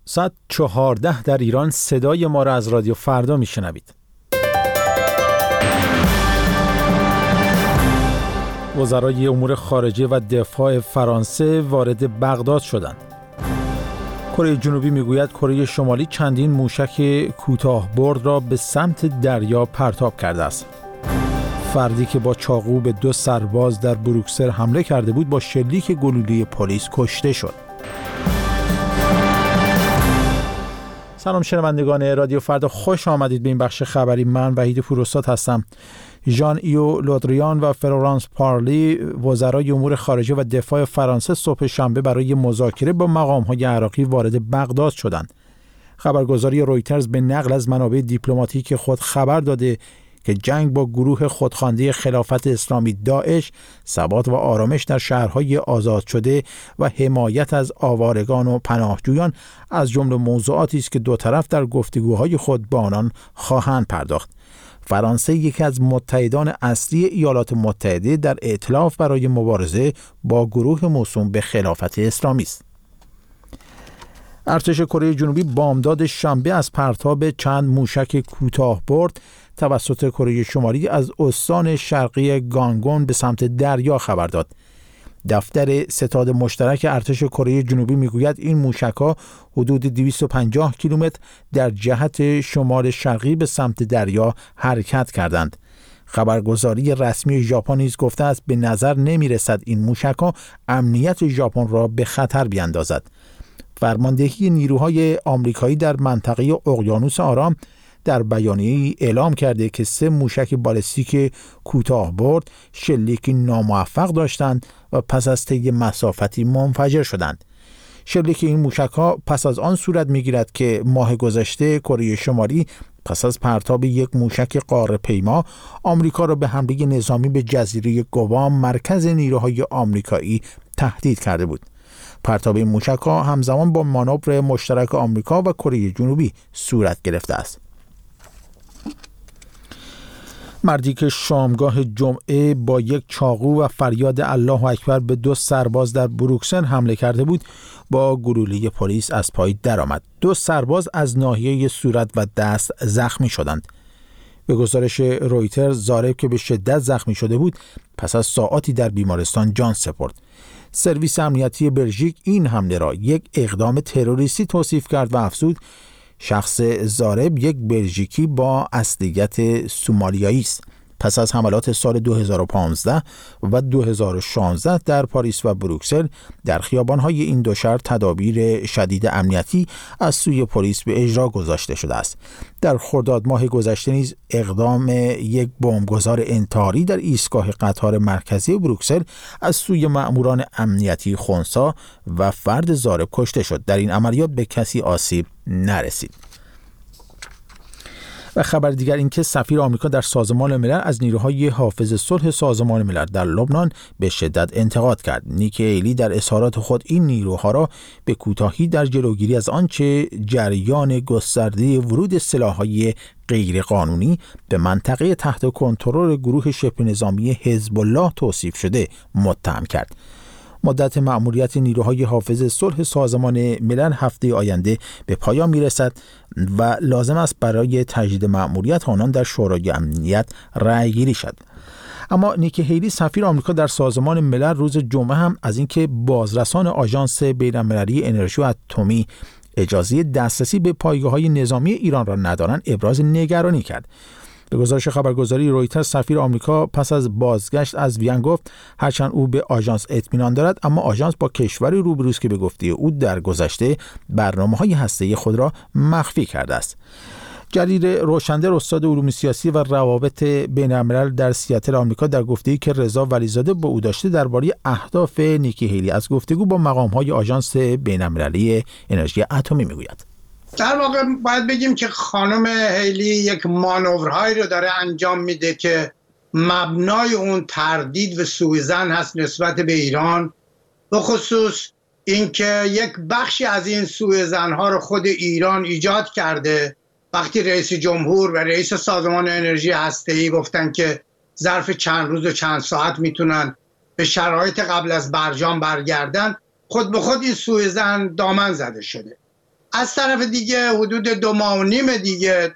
ساعت 14 در ایران صدای ما را از رادیو فردا میشنوید. وزرای امور خارجه و دفاع فرانسه وارد بغداد شدند. کره جنوبی میگوید کره شمالی چندین موشک کوتاه برد را به سمت دریا پرتاب کرده است. فردی که با چاقو به 2 سرباز در بروکسل حمله کرده بود با شلیک گلوله پلیس کشته شد. سلام شنوندگان رادیو فردا، خوش آمدید به این بخش خبری. من وحید پوراستاد هستم. ژان ایو لودریان و فلورانس پارلی وزرای امور خارجه و دفاع فرانسه صبح شنبه برای مذاکره با مقام‌های عراقی وارد بغداد شدند. خبرگزاری رویترز به نقل از منابع دیپلماتیک خود خبر داده که جنگ با گروه خودخوانده خلافت اسلامی داعش، ثبات و آرامش در شهرهای آزاد شده و حمایت از آوارگان و پناهجویان از جمله موضوعاتی است که دو طرف در گفتگوهای خود با آنان خواهند پرداخت. فرانسه یکی از متحدان اصلی ایالات متحده در ائتلاف برای مبارزه با گروه موسوم به خلافت اسلامی است. ارتش کره جنوبی بامداد شنبه از پرتاب چند موشک کوتاه برد توسط کره شمالی از استان شرقی گانگون به سمت دریا خبر داد. دفتر ستاد مشترک ارتش کره جنوبی میگوید این موشک‌ها حدود 250 کیلومتر در جهت شمال شرقی به سمت دریا حرکت کردند. خبرگزاری رسمی ژاپن نیز گفته است به نظر نمی‌رسد این موشک‌ها امنیت ژاپن را به خطر بیاندازد. فرماندهی نیروهای آمریکایی در منطقه اقیانوس آرام در بیانیه‌ای اعلام کرده که 3 موشک بالستیک کوتاه برد شلیکی ناموفق داشتند و پس از طی مسافتی منفجر شدند. شلیک این موشک‌ها پس از آن صورت می‌گیرد که ماه گذشته کره شمالی پس از پرتاب یک موشک قاره‌پیما آمریکا را به حمله نظامی به جزیره گوام مرکز نیروهای آمریکایی تهدید کرده بود. پرتاب این موشک‌ها همزمان با مانور مشترک آمریکا و کره جنوبی صورت گرفته است. مردی که شامگاه جمعه با یک چاقو و فریاد الله اکبر به 2 سرباز در بروکسل حمله کرده بود با گلوله پلیس از پای درآمد. 2 سرباز از ناحیه صورت و دست زخمی شدند. به گزارش رویترز زارب که به شدت زخمی شده بود پس از ساعاتی در بیمارستان جان سپرد. سرویس امنیتی بلژیک این حمله را یک اقدام تروریستی توصیف کرد و افزود شخص زارب یک بلژیکی با اصلیت سومالیایی است. پس از حملات سال 2015 و 2016 در پاریس و بروکسل در خیابان‌های این دو شهر تدابیر شدید امنیتی از سوی پلیس به اجرا گذاشته شده است. در خرداد ماه گذشته نیز اقدام یک بمبگذار انتحاری در ایستگاه قطار مرکزی بروکسل از سوی مأموران امنیتی خنثی و فرد زارب کشته شد. در این عملیات به کسی آسیب نرسید. و خبر دیگر این که سفیر آمریکا در سازمان ملل از نیروهای حافظ صلح سازمان ملل در لبنان به شدت انتقاد کرد. نیکی هیلی در اظهارات خود این نیروها را به کوتاهی در جلوگیری از آنچه جریان گسترده ورود سلاح‌های غیرقانونی به منطقه تحت کنترل گروه شبه نظامی حزب الله توصیف شده متهم کرد. مدت مأموریت نیروهای حافظ صلح سازمان ملل هفته آینده به پایان میرسد و لازم است برای تجدید مأموریت آنان در شورای امنیت رأی گیری شد. اما نیکی هیلی سفیر آمریکا در سازمان ملل روز جمعه هم از اینکه بازرسان آژانس بین‌المللی انرژی و اتمی اجازه دسترسی به پایگاه‌های نظامی ایران را ندارند ابراز نگرانی کرد. به گزارش خبرگزاری رویترز سفیر آمریکا پس از بازگشت از وین گفت هرچند او به آژانس اطمینان دارد اما آژانس با کشوری روبروست که به گفته او در گذشته برنامه‌های هسته‌ای خود را مخفی کرده است. جلیل روشندر استاد علوم سیاسی و روابط بین‌الملل در سیاتل آمریکا در گفته‌ای که رضا ولیزاده با او داشته درباره اهداف نیکی هیلی از گفتگو با مقام‌های آژانس بین‌المللی انرژی اتمی میگوید. در واقع باید بگیم که خانم هیلی یک مانورهایی رو داره انجام میده که مبنای اون تردید و سوءظن هست نسبت به ایران، به خصوص اینکه یک بخشی از این سوءظن‌ها رو خود ایران ایجاد کرده وقتی رئیس جمهور و رئیس سازمان انرژی هسته‌ای گفتن که ظرف چند روز و چند ساعت میتونن به شرایط قبل از برجام برگردن. خود به خود این سوءظن دامن زده شده. از طرف دیگه حدود 2.5 ماه دیگه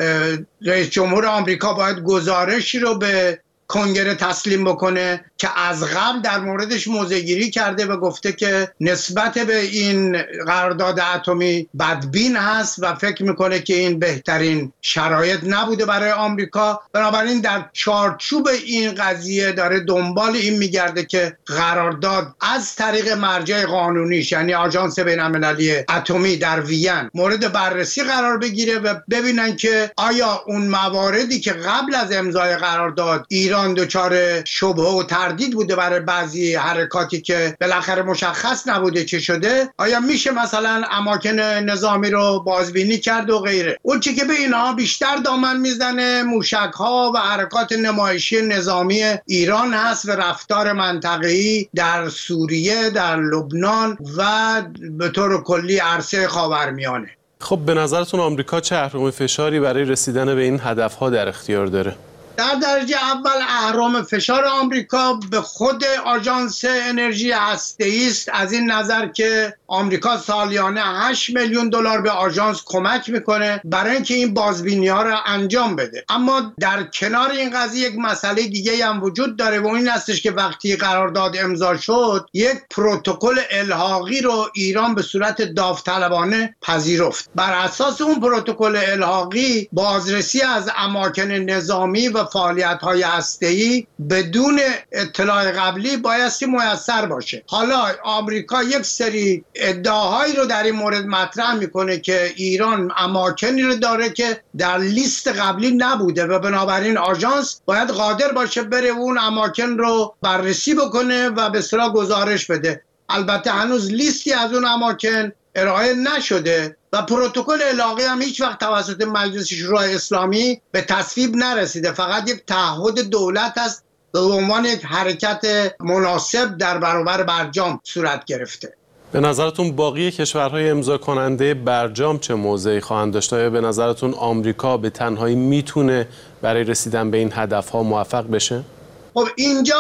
رئیس جمهور آمریکا باید گزارشی رو به کنگره تسلیم بکنه که از قبل در موردش موضع‌گیری کرده و گفته که نسبت به این قرارداد اتمی بدبین هست و فکر میکنه که این بهترین شرایط نبوده برای آمریکا. بنابراین در چارچوب این قضیه داره دنبال این میگرده که قرارداد از طریق مرجع قانونیش یعنی آژانس بین‌المللی اتمی در وین مورد بررسی قرار بگیره و ببینن که آیا اون مواردی که قبل از امضای قرارداد ایران دچار شبهه و تردید بوده برای بعضی حرکاتی که بالاخره مشخص نبوده چه شده، آیا میشه مثلا اماکن نظامی رو بازبینی کرد و غیره. اون چی که به اینها بیشتر دامن میزنه موشک ها و حرکات نمایشی نظامی ایران هست و رفتار منطقه‌ای در سوریه، در لبنان و به طور کلی عرصه خاورمیانه. خب به نظرتون آمریکا چه اهرم فشاری برای رسیدن به این هدفها در اختیار داره؟ در درجه اول اهرم فشار آمریکا به خود آژانس انرژی هسته‌ای است، از این نظر که آمریکا سالیانه 8 میلیون دلار به آژانس کمک میکنه برای اینکه این بازبینی‌ها رو انجام بده. اما در کنار این قضیه یک مسئله دیگه هم وجود داره و این هستش که وقتی قرارداد امضا شد یک پروتکل الحاقی رو ایران به صورت داوطلبانه پذیرفت. بر اساس اون پروتکل الحاقی بازرسی از اماکن نظامی و فعالیت‌های هسته‌ای بدون اطلاع قبلی بایستی میسر باشه. حالا آمریکا یک سری ادعاهایی رو در این مورد مطرح میکنه که ایران اماکنی رو داره که در لیست قبلی نبوده و بنابراین آژانس باید قادر باشه بره اون اماکن رو بررسی بکنه و به اصطلاح گزارش بده. البته هنوز لیستی از اون اماکن ارائه نشده و پروتکل الحاقی هم هیچ وقت توسط مجلس شورای اسلامی به تصویب نرسیده، فقط یک تعهد دولت است به عنوان یک حرکت مناسب در برابر برجام صورت گرفته. به نظرتون باقی کشورهای امضا کننده برجام چه موضعی خواهند داشت؟ آیا به نظرتون آمریکا به تنهایی میتونه برای رسیدن به این هدفها موفق بشه؟ خب اینجا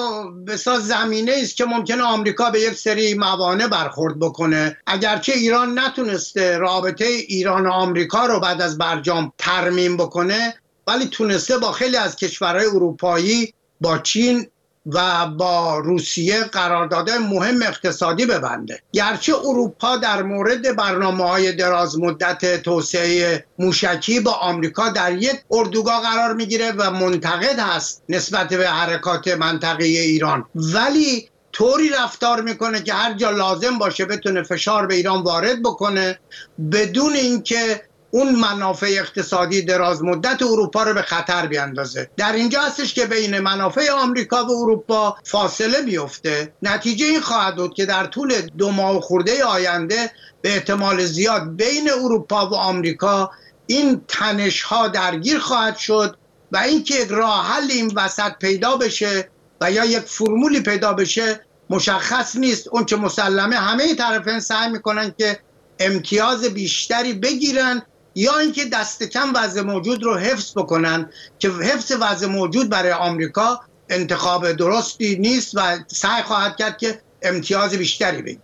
بسیار زمینه است که ممکنه آمریکا به یک سری موانع برخورد بکنه. اگرچه ایران نتونسته رابطه ایران و آمریکا رو بعد از برجام ترمیم بکنه، ولی تونسته با خیلی از کشورهای اروپایی، با چین و با روسیه قراردادهای مهم اقتصادی ببنده. گرچه اروپا در مورد برنامه‌های دراز مدت توسعه موشکی با آمریکا در یک اردوگاه قرار میگیره و منتقد هست نسبت به حرکات منطقه‌ای ایران، ولی طوری رفتار میکنه که هر جا لازم باشه بتونه فشار به ایران وارد بکنه بدون اینکه اون منافع اقتصادی دراز مدت اروپا رو به خطر بیاندازه. در اینجا هستش که بین منافع آمریکا و اروپا فاصله میفته. نتیجه این خواهد بود که در طول 2 ماه خورده آینده به احتمال زیاد بین اروپا و آمریکا این تنش ها درگیر خواهد شد و اینکه یک راه حل این وسط پیدا بشه و یا یک فرمولی پیدا بشه مشخص نیست. اون چه مسلمه همه طرفین سعی میکنن که امتیاز بیشتری بگیرن یا اینکه دست کم وضع موجود رو حفظ بکنن که حفظ وضع موجود برای آمریکا انتخاب درستی نیست و سعی خواهد کرد که امتیاز بیشتری بگیره.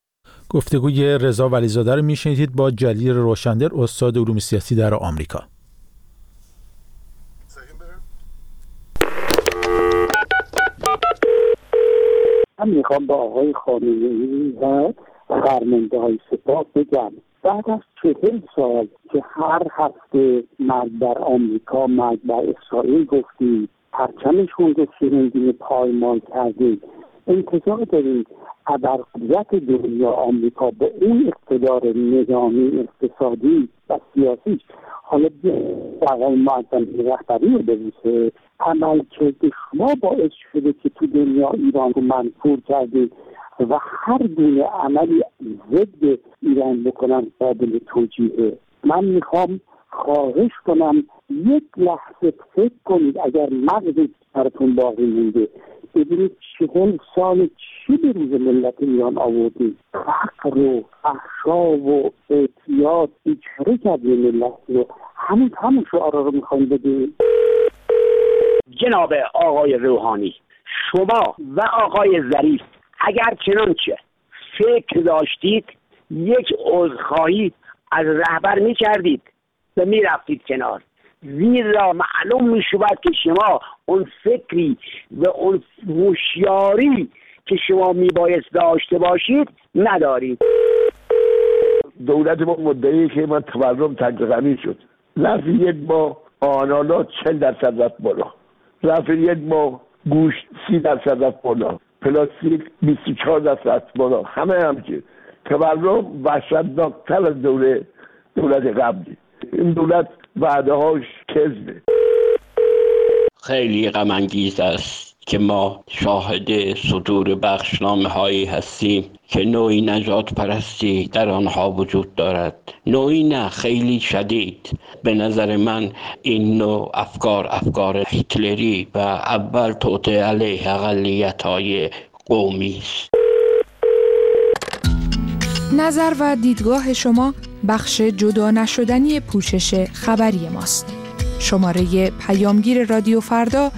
گفتگوی رضا ولیزاده رو میشنیدید با جلیل روشندر، استاد علوم سیاسی در آمریکا. من میخوام با آقای خامنه‌ای و فرمانده‌های سپاه بگم بعد از 40 سال که هر هفته مرگ بر آمریکا، مرگ بر اسرائیل گفتیم، پرچمشون رو سرندین پایمال کردیم، انتظار داریم ابرقدرت دنیا آمریکا با اون اقتدار نظامی، اقتصادی و سیاسی حالا آقای معظمی رهبری رو ببوسه. عملکرد شما باعث شده که تو دنیا ایران رو منفور کرده و هر گونه عملی ضد ایران بکنن قابل توجیهه. من میخوام خواهش کنم یک لحظه فکر کنید، اگر مغزی براتون باقی مونده، ببینید 40 سال چی به روز ملت ایران آوردید. فقر و فحشا و اعتیاد بیچاره کردی ملت رو. همون شعارا رو میخوایم بدید. جناب آقای روحانی، شما و آقای ظریف اگر چنانچه فکر داشتید یک عذرخواهی از رهبر میکردید و میرفتید کنار، زیرا معلوم میشود که شما اون فکری و اون هوشیاری که شما میبایست داشته باشید ندارید. دولت ما مدعیه که من تورم تقریبی شد، ظرف یک ماه آنانا 40% رفت بالا، ظرف یک ماه گوشت 30% رفت بالا، پلاستیک 24% رفت بالا، همه همچین. تورم وحشتناکتر از دولت قبلی. این دولت وعده هاش کذبه. خیلی غم انگیز است که ما شاهد صدور بخشنامه هایی هستیم که نوعی نجات پرستی در آنها وجود دارد. نوعی نه، خیلی شدید. به نظر من این نوع افکار هیتلری و اول توطئه علیه اقلیت های قومی است. نظر و دیدگاه شما بخش جدا نشدنی پوشش خبری ماست. شماره پیامگیر رادیو فردا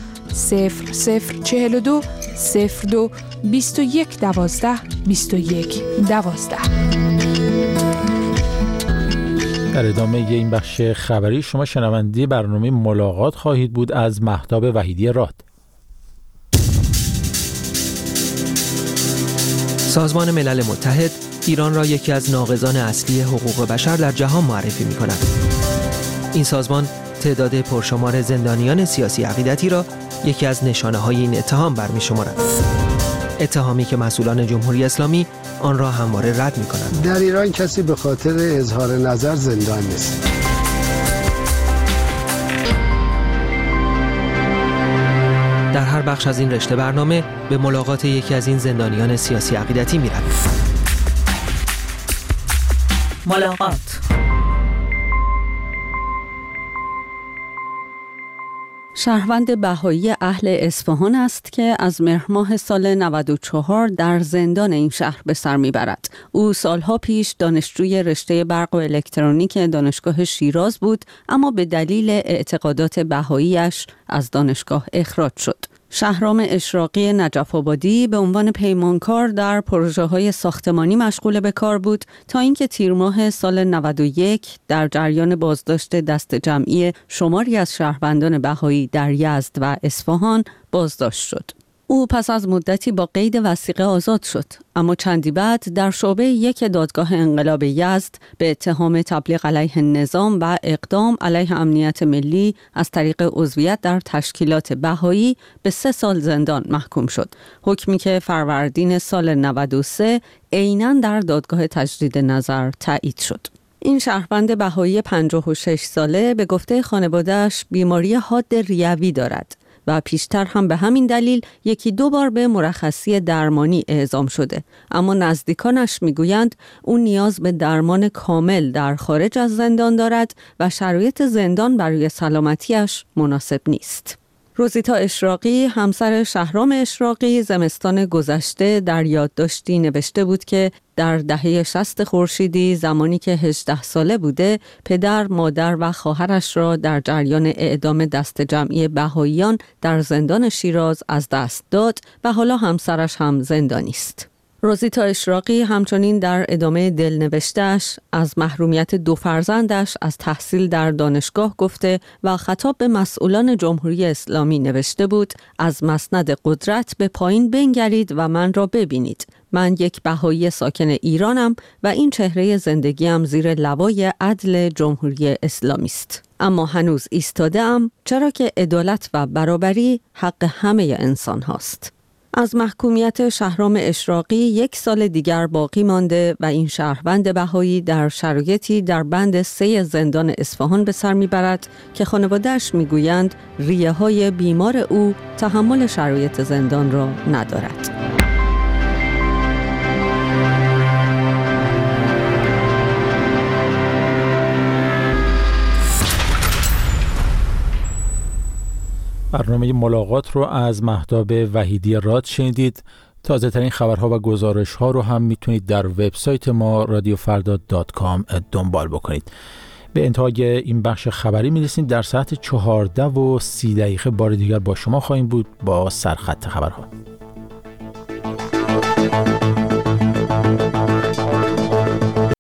0042 02 21 12 21 12. در ادامه این بخش خبری شما شنونده برنامه ملاقات خواهید بود از مهتاب وحیدی راد. سازمان ملل متحد ایران را یکی از ناقضان اصلی حقوق بشر در جهان معرفی می‌کند. این سازمان تعداد پرشمار زندانیان سیاسی عقیدتی را یکی از نشانه‌های این اتهام برمی‌شمارد. اتهامی که مسئولان جمهوری اسلامی آن را همواره رد می‌کنند. در ایران کسی به خاطر اظهار نظر زندان نیست. در هر بخش از این رشته برنامه به ملاقات یکی از این زندانیان سیاسی عقیدتی می‌رویم. ملاقات. شهروند بهایی اهل اصفهان است که از مهر ماه سال 94 در زندان این شهر به سر میبرد. او سالها پیش دانشجوی رشته برق و الکترونیک دانشگاه شیراز بود، اما به دلیل اعتقادات بهاییش از دانشگاه اخراج شد. شهرام اشراقی نجف آبادی به عنوان پیمانکار در پروژه‌های ساختمانی مشغول به کار بود تا اینکه تیر ماه سال 91 در جریان بازداشت دست جمعی شماری از شهروندان بهایی در یزد و اصفهان بازداشت شد. او پس از مدتی با قید وثیقه آزاد شد، اما چندی بعد در شعبه 1 دادگاه انقلاب یزد به اتهام تبلیغ علیه نظام و اقدام علیه امنیت ملی از طریق عضویت در تشکیلات بهایی به 3 سال زندان محکوم شد. حکمی که فروردین سال 93 عیناً در دادگاه تجدید نظر تایید شد. این شهروند بهایی 56 ساله به گفته خانواده‌اش بیماری حاد ریوی دارد و پیشتر هم به همین دلیل 1-2 بار به مرخصی درمانی اعزام شده، اما نزدیکانش میگویند او نیاز به درمان کامل در خارج از زندان دارد و شرایط زندان برای سلامتیش مناسب نیست. روزیتا اشراقی همسر شهرام اشراقی زمستان گذشته در یادداشتی نوشته بود که در دهه 60 خورشیدی زمانی که 18 ساله بوده پدر، مادر و خواهرش را در جریان اعدام دست جمعی بهاییان در زندان شیراز از دست داد و حالا همسرش هم زندانی است. روزیتا اشراقی همچنین در ادامه دلنوشته‌اش از محرومیت 2 فرزندش از تحصیل در دانشگاه گفته و خطاب به مسئولان جمهوری اسلامی نوشته بود: از مسند قدرت به پایین بنگرید و من را ببینید. من یک بهایی ساکن ایرانم و این چهره زندگیم زیر لوای عدل جمهوری اسلامی است. اما هنوز ایستاده‌ام، چرا که عدالت و برابری حق همه انسان هاست. از محکومیت شهرام اشراقی 1 سال دیگر باقی مانده و این شهروند بهایی در شرایطی در بند 3 زندان اصفهان به سر میبرد که خانواده‌اش میگویند ریه‌های بیمار او تحمل شرایط زندان را ندارد. برنامه ملاقات رو از مهتاب وحیدی راد شنیدید. تازه ترین خبرها و گزارش ها رو هم میتونید در وبسایت ما radiofarda.com دنبال بکنید. به انتهای این بخش خبری میرسید. در ساعت 14:30 بار دیگر با شما خواهیم بود با سرخط خبرها.